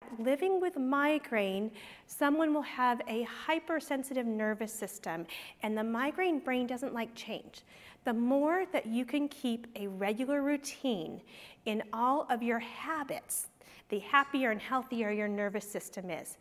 Living with migraine, someone will have a hypersensitive nervous system, and the migraine brain doesn't like change. The more that you can keep a regular routine in all of your habits, the happier and healthier your nervous system is.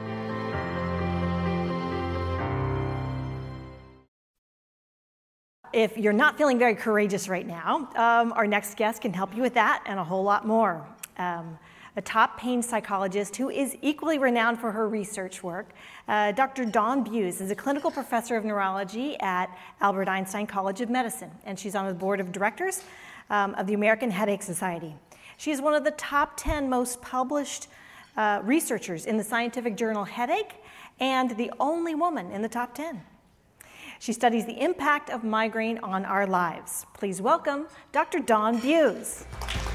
If you're not feeling very courageous right now, our next guest can help you with that and a whole lot more. A top pain psychologist who is equally renowned for her research work, Dr. Dawn Buse is a clinical professor of neurology at Albert Einstein College of Medicine, and she's on the board of directors of the American Headache Society. She is one of the top 10 most published researchers in the scientific journal Headache, and the only woman in the top 10. She studies the impact of migraine on our lives. Please welcome Dr. Dawn Buse.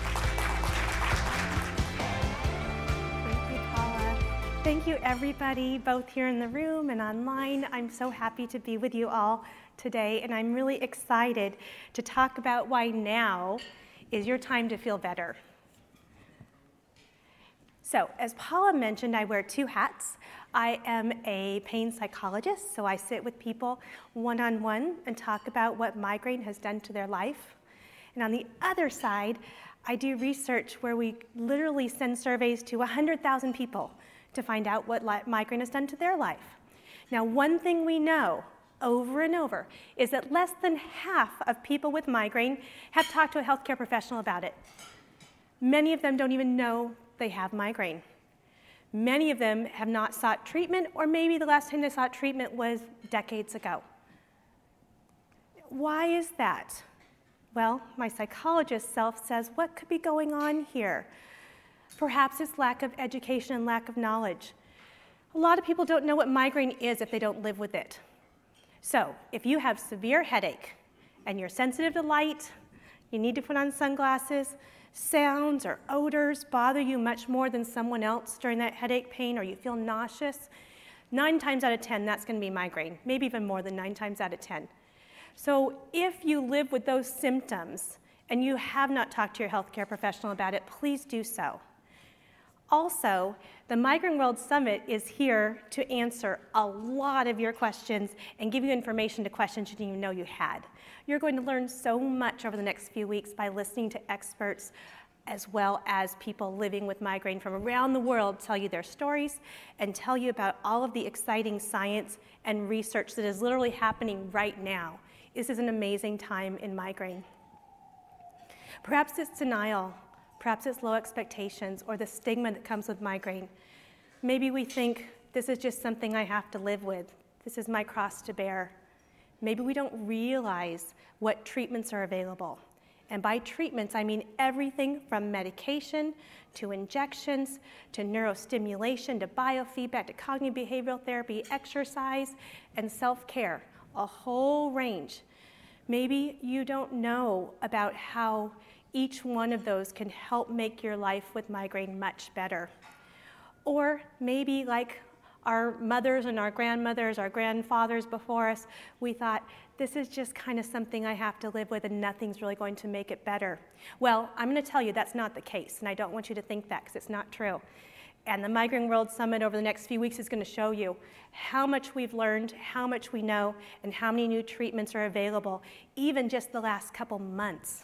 Thank you, everybody, both here in the room and online. I'm so happy to be with you all today, and I'm really excited to talk about why now is your time to feel better. So, as Paula mentioned, I wear two hats. I am a pain psychologist, so I sit with people one-on-one and talk about what migraine has done to their life. And on the other side, I do research where we literally send surveys to 100,000 people to find out what migraine has done to their life. Now, one thing we know over and over is that less than half of people with migraine have talked to a healthcare professional about it. Many of them don't even know they have migraine. Many of them have not sought treatment, or maybe the last time they sought treatment was decades ago. Why is that? Well, my psychologist self says, what could be going on here? Perhaps it's lack of education and lack of knowledge. A lot of people don't know what migraine is if they don't live with it. So if you have severe headache and you're sensitive to light, you need to put on sunglasses, sounds or odors bother you much more than someone else during that headache pain, or you feel nauseous, 9 times out of 10, that's going to be migraine, maybe even more than 9 times out of 10. So if you live with those symptoms and you have not talked to your healthcare professional about it, please do so. Also, the Migraine World Summit is here to answer a lot of your questions and give you information to questions you didn't even know you had. You're going to learn so much over the next few weeks by listening to experts as well as people living with migraine from around the world tell you their stories and tell you about all of the exciting science and research that is literally happening right now. This is an amazing time in migraine. Perhaps it's denial. Perhaps it's low expectations or the stigma that comes with migraine. Maybe we think, this is just something I have to live with. This is my cross to bear. Maybe we don't realize what treatments are available. And by treatments, I mean everything from medication to injections to neurostimulation to biofeedback to cognitive behavioral therapy, exercise, and self-care, a whole range. Maybe you don't know about how each one of those can help make your life with migraine much better. Or maybe like our mothers and our grandmothers, our grandfathers before us, we thought, this is just kind of something I have to live with and nothing's really going to make it better. Well, I'm going to tell you that's not the case, and I don't want you to think that because it's not true. And the Migraine World Summit over the next few weeks is going to show you how much we've learned, how much we know, and how many new treatments are available, even just the last couple months.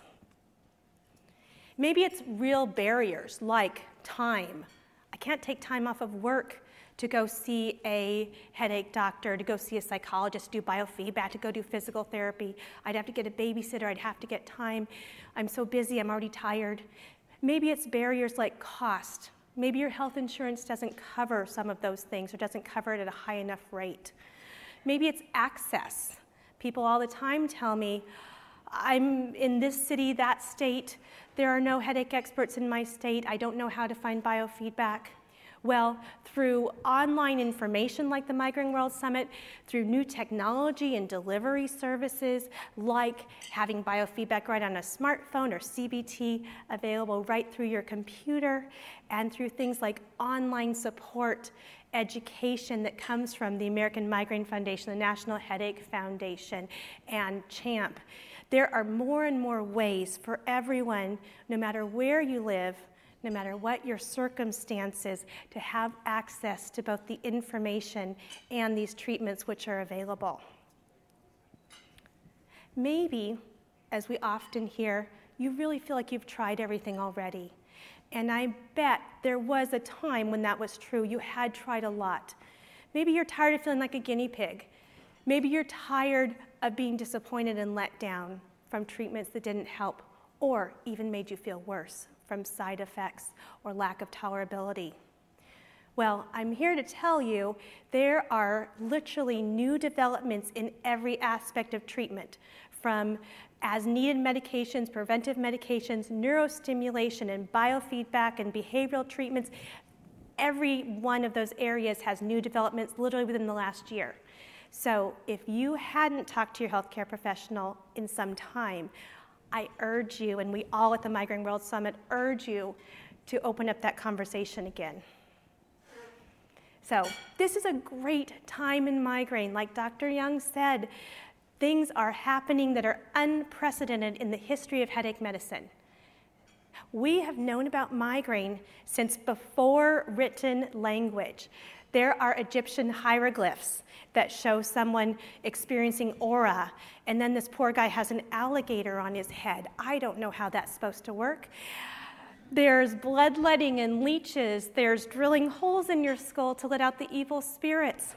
Maybe it's real barriers like time. I can't take time off of work to go see a headache doctor, to go see a psychologist, do biofeedback, to go do physical therapy. I'd have to get a babysitter, I'd have to get time. I'm so busy, I'm already tired. Maybe it's barriers like cost. Maybe your health insurance doesn't cover some of those things or doesn't cover it at a high enough rate. Maybe it's access. People all the time tell me, I'm in this city, that state, there are no headache experts in my state, I don't know how to find biofeedback. Well, through online information like the Migraine World Summit, through new technology and delivery services like having biofeedback right on a smartphone or CBT available right through your computer, and through things like online support, education that comes from the American Migraine Foundation, the National Headache Foundation, and CHAMP. There are more and more ways for everyone, no matter where you live, no matter what your circumstances, to have access to both the information and these treatments which are available. Maybe, as we often hear, you really feel like you've tried everything already. And I bet there was a time when that was true. You had tried a lot. Maybe you're tired of feeling like a guinea pig. Maybe you're tired of being disappointed and let down from treatments that didn't help, or even made you feel worse from side effects or lack of tolerability. Well, I'm here to tell you there are literally new developments in every aspect of treatment, from as-needed medications, preventive medications, neurostimulation, and biofeedback and behavioral treatments. Every one of those areas has new developments literally within the last year. So if you hadn't talked to your healthcare professional in some time, I urge you, and we all at the Migraine World Summit urge you, to open up that conversation again. So this is a great time in migraine. Like Dr. Young said, things are happening that are unprecedented in the history of headache medicine. We have known about migraine since before written language. There are Egyptian hieroglyphs that show someone experiencing aura, and then this poor guy has an alligator on his head. I don't know how that's supposed to work. There's bloodletting and leeches. There's drilling holes in your skull to let out the evil spirits.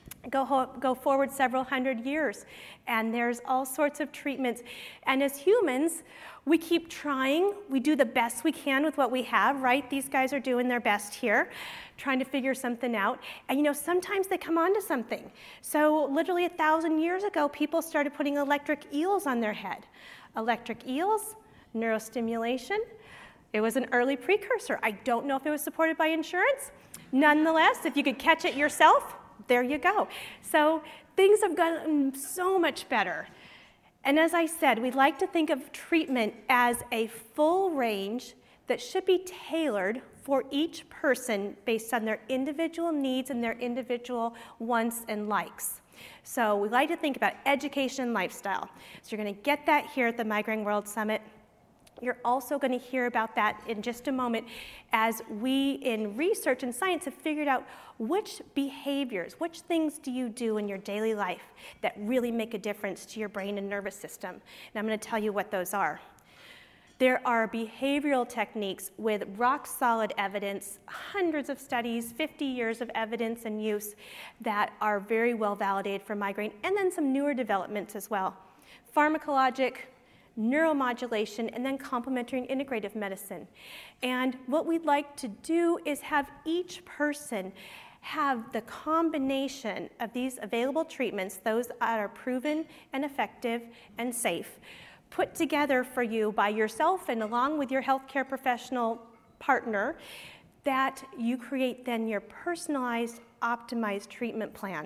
Go forward several hundred years, and there's all sorts of treatments. And as humans, we keep trying. We do the best we can with what we have, right? These guys are doing their best here, trying to figure something out. And sometimes they come onto something. So literally 1,000 years ago, people started putting electric eels on their head. Electric eels, neurostimulation. It was an early precursor. I don't know if it was supported by insurance. Nonetheless, if you could catch it yourself, there you go. So things have gotten so much better. And as I said, we like to think of treatment as a full range that should be tailored for each person based on their individual needs and their individual wants and likes. So we like to think about education and lifestyle. So you're going to get that here at the Migraine World Summit. You're also going to hear about that in just a moment as we, in research and science, have figured out which behaviors, which things do you do in your daily life that really make a difference to your brain and nervous system. And I'm going to tell you what those are. There are behavioral techniques with rock-solid evidence, hundreds of studies, 50 years of evidence and use that are very well validated for migraine, and then some newer developments as well. Pharmacologic, neuromodulation, and then complementary and integrative medicine. And what we'd like to do is have each person have the combination of these available treatments, those that are proven and effective and safe, put together for you by yourself and along with your healthcare professional partner, that you create then your personalized, optimized treatment plan.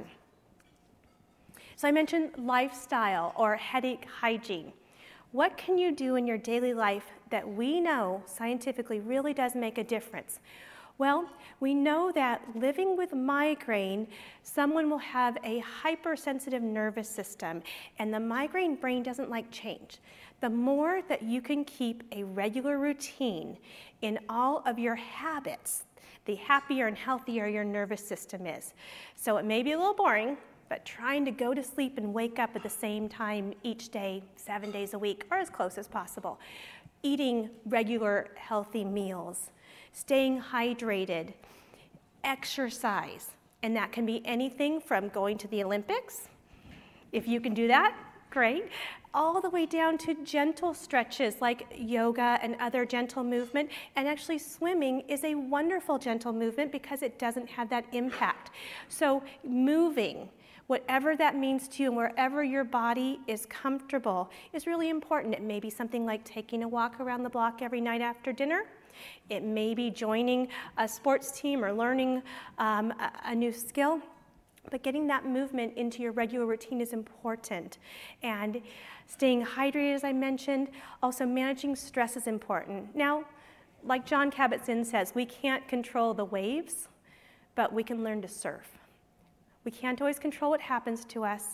So I mentioned lifestyle or headache hygiene. What can you do in your daily life that we know scientifically really does make a difference? Well, we know that living with migraine, someone will have a hypersensitive nervous system, and the migraine brain doesn't like change. The more that you can keep a regular routine in all of your habits, the happier and healthier your nervous system is. So it may be a little boring, but trying to go to sleep and wake up at the same time each day, 7 days a week, or as close as possible. Eating regular, healthy meals, staying hydrated, exercise, and that can be anything from going to the Olympics. If you can do that, great. All the way down to gentle stretches like yoga and other gentle movement. And actually swimming is a wonderful gentle movement because it doesn't have that impact. So moving, whatever that means to you and wherever your body is comfortable is really important. It may be something like taking a walk around the block every night after dinner. It may be joining a sports team or learning a new skill. But getting that movement into your regular routine is important. And staying hydrated, as I mentioned, also managing stress is important. Now, like Jon Kabat-Zinn says, we can't control the waves, but we can learn to surf. We can't always control what happens to us,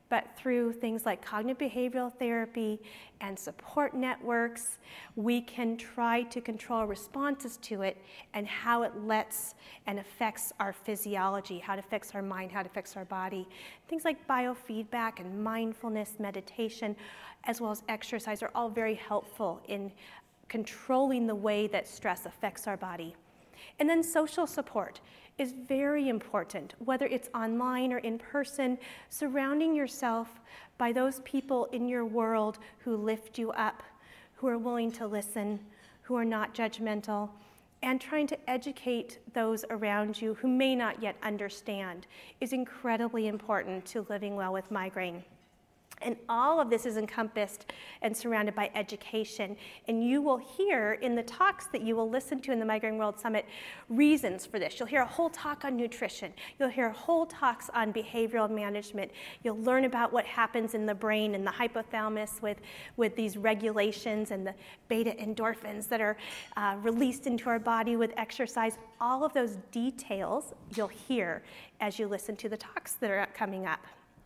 but through things like cognitive behavioral therapy and support networks, we can try to control responses to it and how it lets and affects our physiology, how it affects our mind, how it affects our body. Things like biofeedback and mindfulness, meditation, as well as exercise are all very helpful in controlling the way that stress affects our body. And then social support is very important, whether it's online or in person, surrounding yourself by those people in your world who lift you up, who are willing to listen, who are not judgmental, and trying to educate those around you who may not yet understand is incredibly important to living well with migraine. And all of this is encompassed and surrounded by education. And you will hear in the talks that you will listen to in the Migraine World Summit reasons for this. You'll hear a whole talk on nutrition. You'll hear whole talks on behavioral management. You'll learn about what happens in the brain and the hypothalamus with these regulations and the beta endorphins that are released into our body with exercise. All of those details you'll hear as you listen to the talks that are coming up.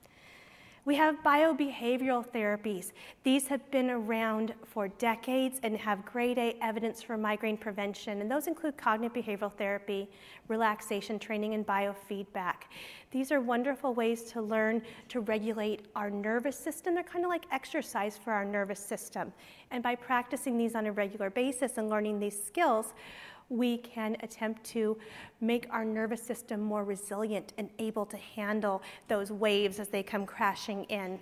We have biobehavioral therapies. These have been around for decades and have grade A evidence for migraine prevention, and those include cognitive behavioral therapy, relaxation training, and biofeedback. These are wonderful ways to learn to regulate our nervous system. They're kind of like exercise for our nervous system. And by practicing these on a regular basis and learning these skills, we can attempt to make our nervous system more resilient and able to handle those waves as they come crashing in.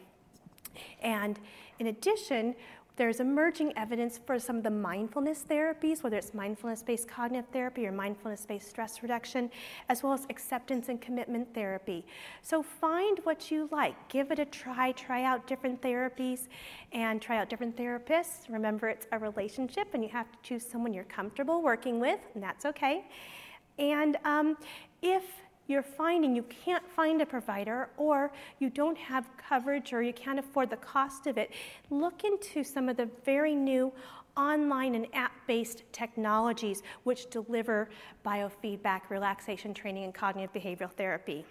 And in addition, there's emerging evidence for some of the mindfulness therapies, whether it's mindfulness-based cognitive therapy or mindfulness-based stress reduction, as well as acceptance and commitment therapy. So find what you like, give it a try out different therapies, and try out different therapists. Remember, it's a relationship, and you have to choose someone you're comfortable working with, and that's okay. And if you're finding you can't find a provider, or you don't have coverage, or you can't afford the cost of it, look into some of the very new online and app-based technologies which deliver biofeedback, relaxation training, and cognitive behavioral therapy.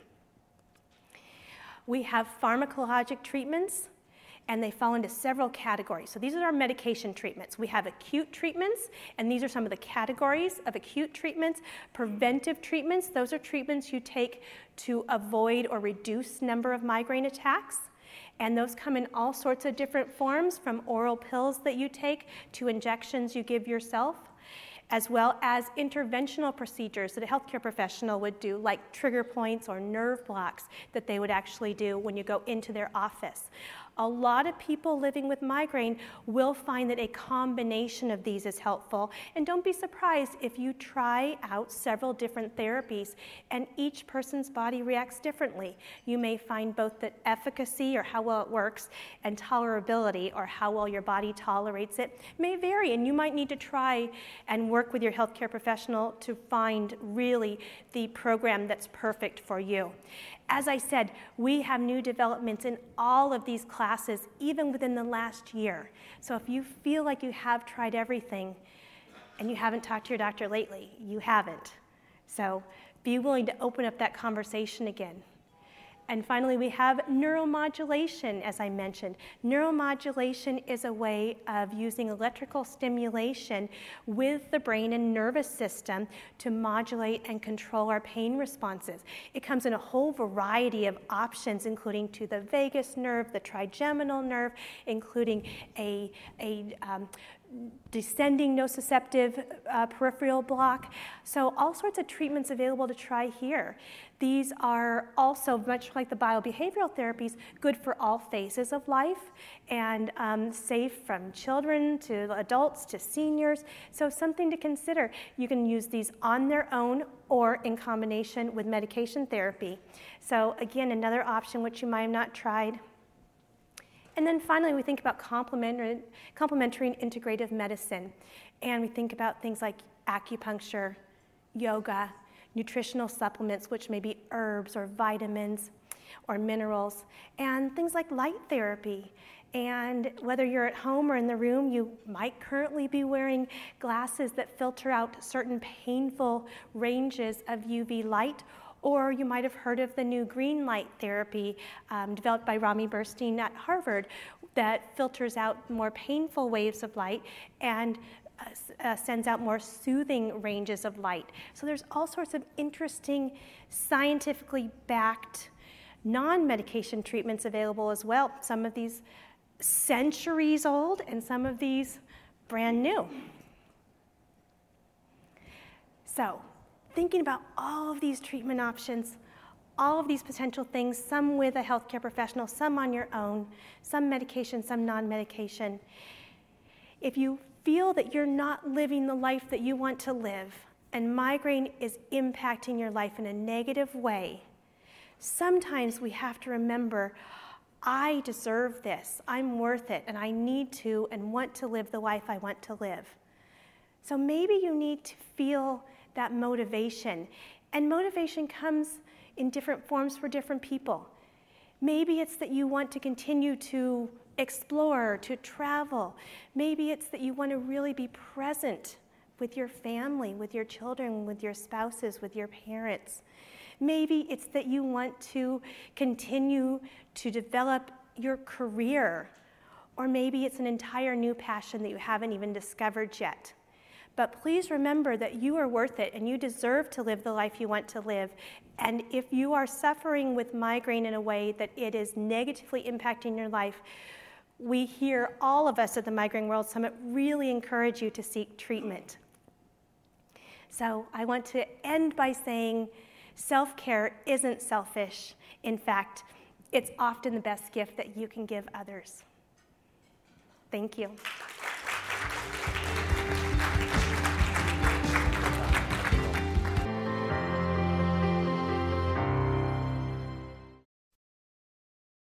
We have pharmacologic treatments, and they fall into several categories. So these are our medication treatments. We have acute treatments, and these are some of the categories of acute treatments. Preventive treatments, those are treatments you take to avoid or reduce number of migraine attacks. And those come in all sorts of different forms, from oral pills that you take to injections you give yourself, as well as interventional procedures that a healthcare professional would do, like trigger points or nerve blocks that they would actually do when you go into their office. A lot of people living with migraine will find that a combination of these is helpful, and don't be surprised if you try out several different therapies and each person's body reacts differently. You may find both the efficacy, or how well it works, and tolerability, or how well your body tolerates it, may vary, and you might need to try and work with your healthcare professional to find really the program that's perfect for you. As I said, we have new developments in all of these classes, even within the last year. So if you feel like you have tried everything and you haven't talked to your doctor lately, you haven't. So be willing to open up that conversation again. And finally, we have neuromodulation, as I mentioned. Neuromodulation is a way of using electrical stimulation with the brain and nervous system to modulate and control our pain responses. It comes in a whole variety of options, including to the vagus nerve, the trigeminal nerve, including a descending nociceptive peripheral block. So all sorts of treatments available to try here. These are also, much like the biobehavioral therapies, good for all phases of life, and safe from children to adults to seniors. So something to consider. You can use these on their own or in combination with medication therapy. So again, another option which you might have not tried. And then finally, we think about complementary and integrative medicine. And we think about things like acupuncture, yoga, nutritional supplements, which may be herbs or vitamins or minerals, and things like light therapy. And whether you're at home or in the room, you might currently be wearing glasses that filter out certain painful ranges of UV light, Or you might have heard of the new green light therapy developed by Rami Burstein at Harvard that filters out more painful waves of light and sends out more soothing ranges of light. So there's all sorts of interesting, scientifically backed, non-medication treatments available as well. Some of these centuries old and some of these brand new. So, thinking about all of these treatment options, all of these potential things, some with a healthcare professional, some on your own, some medication, some non-medication. If you feel that you're not living the life that you want to live, and migraine is impacting your life in a negative way, sometimes we have to remember, I deserve this, I'm worth it, and I need to and want to live the life I want to live. So maybe you need to feel that motivation. And motivation comes in different forms for different people. Maybe it's that you want to continue to explore, to travel. Maybe it's that you want to really be present with your family, with your children, with your spouses, with your parents. Maybe it's that you want to continue to develop your career. Or maybe it's an entire new passion that you haven't even discovered yet. But please remember that you are worth it and you deserve to live the life you want to live. And if you are suffering with migraine in a way that it is negatively impacting your life, we here, all of us at the Migraine World Summit, really encourage you to seek treatment. So I want to end by saying self-care isn't selfish. In fact, it's often the best gift that you can give others. Thank you.